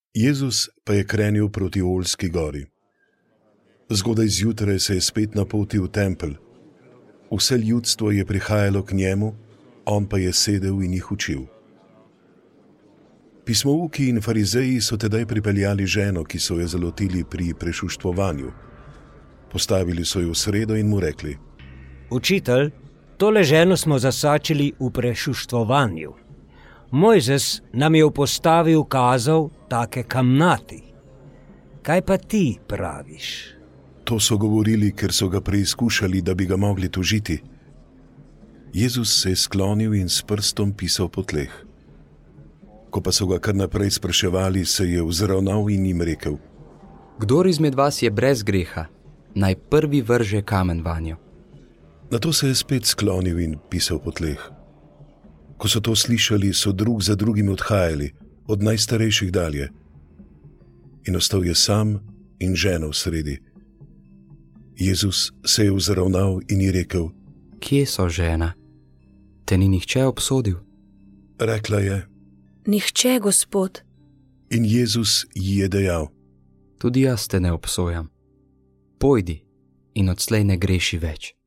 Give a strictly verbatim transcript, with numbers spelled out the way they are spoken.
Jezus pa je krenil proti Oljski gori. Zgodaj zjutraj se je spet napotil v tempelj. Vse ljudstvo je prihajalo k njemu, on pa je sedel in jih učil. Pismouki in farizeji so tedaj pripeljali ženo, ki so jo zalotili pri prešuštvovanju. Postavili so jo v sredo in mu rekli: Učitelj, tole ženo smo zasačili v prešuštvovanju. Mojzes nam je v postavi ukazal take kamnati. Kaj pa ti praviš? To so govorili, ker so ga preizkušali, da bi ga mogli tožiti. Jezus se je sklonil in s prstom pisal po tleh. Ko pa so ga kar naprej spraševali, se je vzravnal in jim rekel: Kdor izmed vas je brez greha, naj prvi vrže kamen vanjo. Nato se je spet sklonil in pisal po tleh. Ko so to slišali, so drug za drugim odhajali, od najstarejših dalje. In ostal je sam in žena v sredi. Jezus se je vzravnal in ji rekel: Kje so, žena? Te ni nihče obsodil? Rekla je: Nihče, Gospod. In Jezus ji je dejal: Tudi jaz te ne obsojam. Pojdi in odslej ne greši več.